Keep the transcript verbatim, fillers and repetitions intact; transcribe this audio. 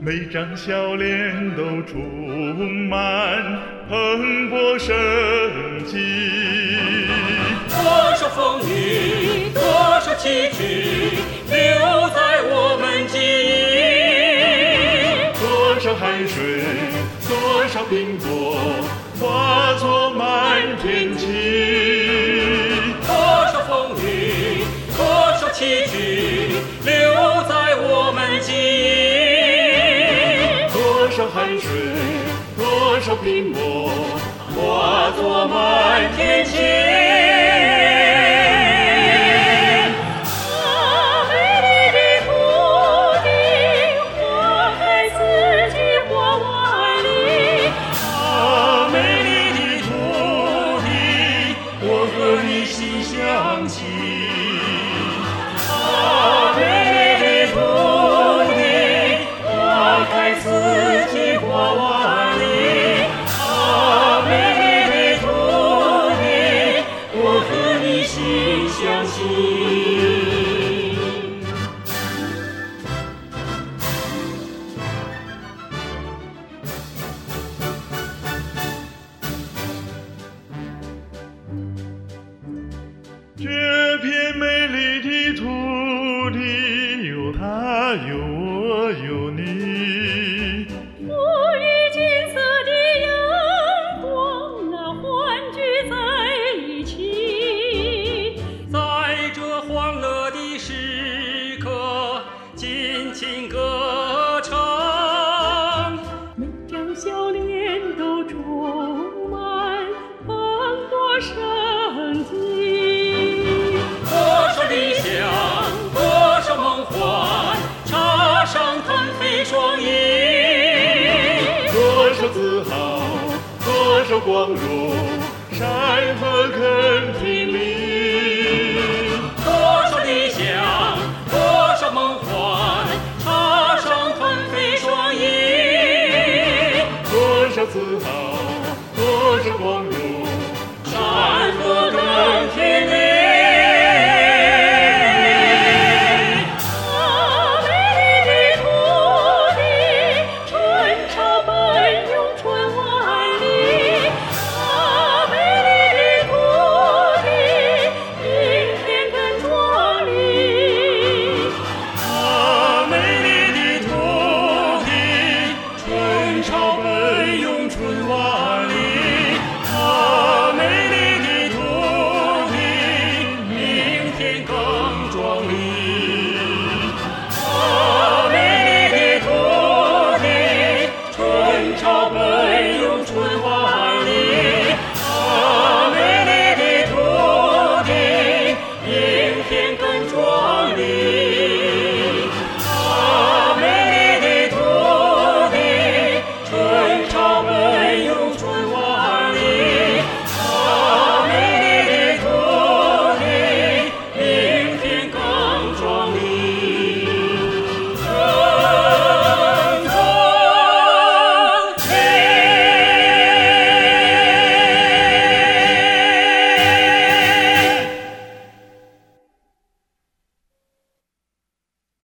每张笑脸都充满蓬勃生机。 多少风雨，多少崎岖，留在我们记忆。 多少汗水，多少苹果，化作满天晴。 多少风雨，多少崎岖，留在我们记忆。 多少汗水，多少苹果，化作满天晴。 相亲， 啊，美丽的土地，花开四季花万里。啊，美丽的土地，我和你心相惜。 这片美丽的土地，有它，有我，有你。 沐浴金色的阳光啊，欢聚在一起。 在这欢乐的时刻，尽情歌唱。 每张笑脸都充满蓬勃生机。 理想，多少梦幻，插上腾飞双翼。 多少自豪，多少光荣，山河